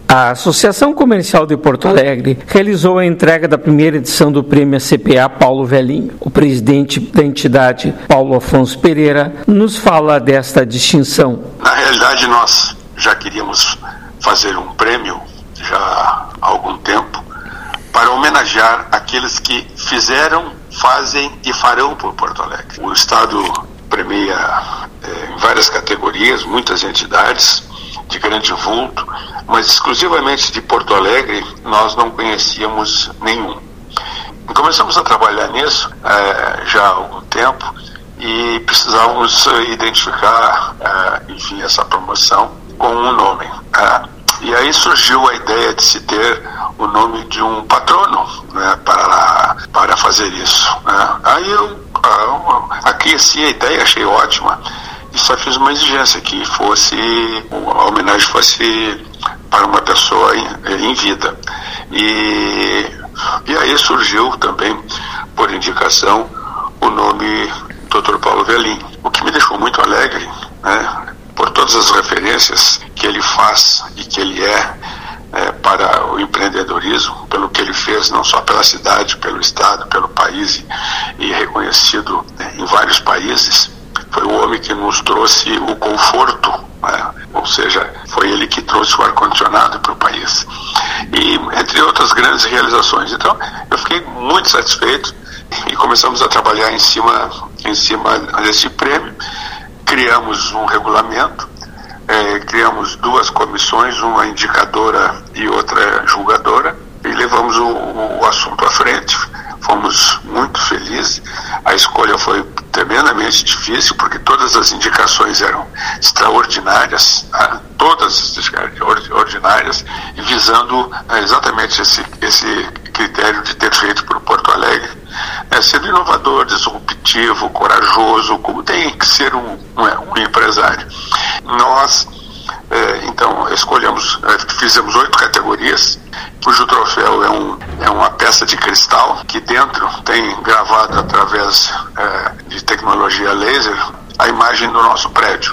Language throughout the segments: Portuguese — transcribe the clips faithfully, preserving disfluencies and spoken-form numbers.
A Associação Comercial de Porto Alegre realizou a entrega da primeira edição do Prêmio A C P A Paulo Velhinho. O presidente da entidade, Paulo Afonso Pereira, nos fala desta distinção. Na realidade, nós já queríamos fazer um prêmio já há algum tempo para homenagear aqueles que fizeram, fazem e farão por Porto Alegre. O Estado premia é, em várias categorias, muitas entidades de grande vulto, mas exclusivamente de Porto Alegre nós não conhecíamos nenhum. Começamos a trabalhar nisso é, já há algum tempo e precisávamos identificar, é, enfim, essa promoção com um nome. É, e aí surgiu a ideia de se ter o nome de um patrono, né, para, para fazer isso. Né. Aí eu aqueci a ideia, achei ótima, e só fiz uma exigência, que fosse, a homenagem fosse para uma pessoa em, em vida. E, e aí surgiu também, por indicação, o nome doutor Paulo Velhinho. O que me deixou muito alegre, né, por todas as referências que ele faz e que ele é, é para o empreendedorismo, pelo que ele fez, não só pela cidade, pelo estado, pelo país, e, e reconhecido, né, em vários países. Foi o homem que nos trouxe o conforto, né? Ou seja, foi ele que trouxe o ar-condicionado para o país. E entre outras grandes realizações. Então, eu fiquei muito satisfeito e começamos a trabalhar em cima, em cima desse prêmio. Criamos um regulamento, eh, criamos duas comissões, uma indicadora e outra julgadora, e levamos o, o assunto à frente. Fomos muito felizes. A escolha foi tremendamente difícil, porque todas as indicações eram extraordinárias, tá? Todas ordinárias, e visando exatamente esse, esse critério de ter feito por Porto Alegre, é, sendo inovador, disruptivo, corajoso, como tem que ser um, um, um empresário. Nós, é, então, escolhemos, fizemos oito categorias, cujo troféu é, um, é uma peça de cristal que dentro tem gravado através é, de tecnologia laser a imagem do nosso prédio.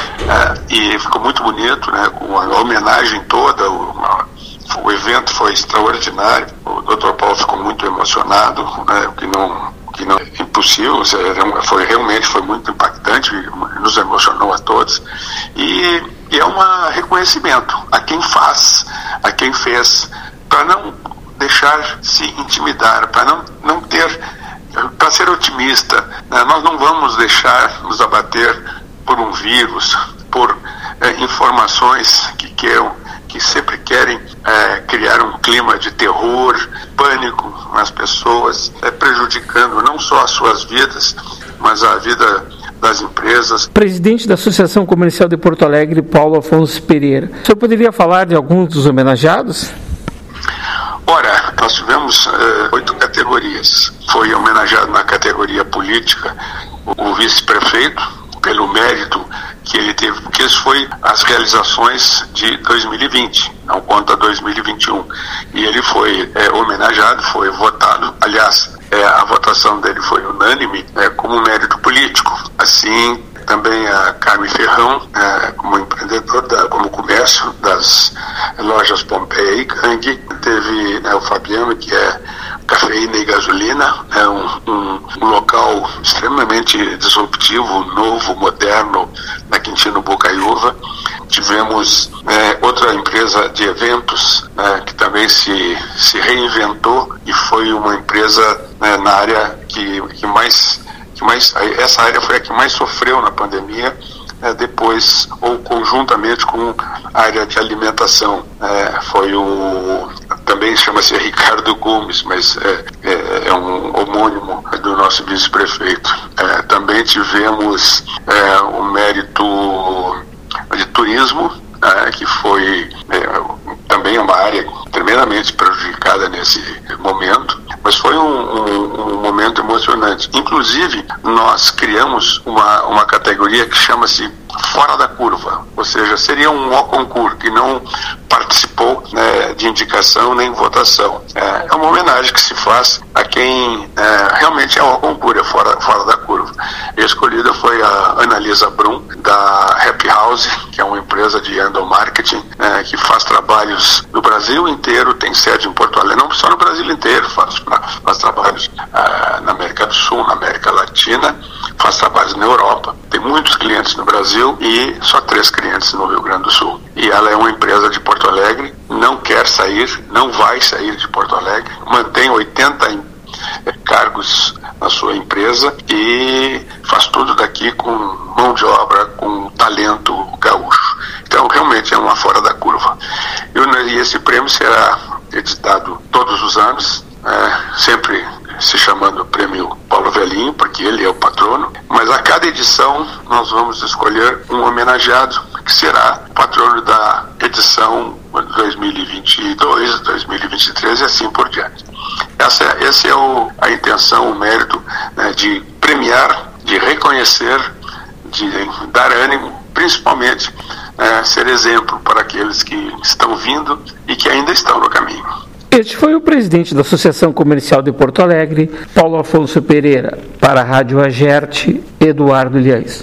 É, e ficou muito bonito, né, com a homenagem toda, o, o evento foi extraordinário, o doutor Paulo ficou muito emocionado, né, o que não, que não é impossível, foi, realmente foi muito impactante, nos emocionou a todos, e, e é um reconhecimento a quem faz, a quem fez, para não deixar se intimidar, para não, não ter, para ser otimista, né? Nós não vamos deixar nos abater por um vírus, por é, informações que queiram, que sempre querem é, criar um clima de terror, pânico nas pessoas, é, prejudicando não só as suas vidas, mas a vida das empresas. Presidente da Associação Comercial de Porto Alegre, Paulo Afonso Pereira. O senhor poderia falar de alguns dos homenageados? Ora, nós tivemos uh, oito categorias. Foi homenageado na categoria política o, o vice-prefeito, pelo mérito que ele teve, porque isso foi as realizações de dois mil e vinte, não conta dois mil e vinte e um. E ele foi é, homenageado, foi votado, aliás, é, a votação dele foi unânime, é, como mérito político. Assim, também a Carme Ferrão, é, como empreendedor, da, como comércio das lojas Pompeia e Gangue. Teve, né, o Fabiano, que é cafeína e gasolina, é um, um, um local extremamente disruptivo, novo, moderno, na Quintino Bocaiúva. Tivemos é, outra empresa de eventos, né, que também se, se reinventou e foi uma empresa, né, na área que, que mais... Mas essa área foi a que mais sofreu na pandemia, é, depois, ou conjuntamente com a área de alimentação. É, foi o, também chama-se Ricardo Gomes, mas é, é, é um homônimo do nosso vice-prefeito. É, também tivemos é, o mérito de turismo, é, que foi é, também uma área tremendamente prejudicada nesse momento, mas foi um, um, um momento emocionante. Inclusive, nós criamos uma, uma categoria que chama-se Fora da Curva, ou seja, seria um O concurso que não participou, né, de indicação nem votação. É, é uma homenagem que se faz a quem é, realmente é uma concúria fora, fora da curva. A escolhida foi a Annalisa Brum, da Happy House, que é uma empresa de endomarketing, é, que faz trabalhos no Brasil inteiro, tem sede em Porto Alegre, não só no Brasil inteiro, faz, faz trabalhos é, na América do Sul, na América Latina, faz trabalhos na Europa, tem muitos clientes no Brasil e só três clientes no Rio Grande do Sul. E ela é uma empresa de Porto Alegre, não quer sair, não vai sair de Porto Alegre, mantém oitenta cargos na sua empresa e faz tudo daqui com mão de obra, com talento gaúcho. Então, realmente é uma fora da curva. E esse prêmio será editado todos os anos, é, sempre se chamando Prêmio Paulo Velhinho, porque ele é o patrono, mas a cada edição nós vamos escolher um homenageado, que será o patrono da edição dois mil e vinte e dois, dois mil e vinte e três e assim por diante. Essa, essa é o, a intenção, o mérito, né, de premiar, de reconhecer, de dar ânimo, principalmente é, ser exemplo para aqueles que estão vindo e que ainda estão no caminho. Este foi o presidente da Associação Comercial de Porto Alegre, Paulo Afonso Pereira. Para a Rádio Agerte, Eduardo Liais.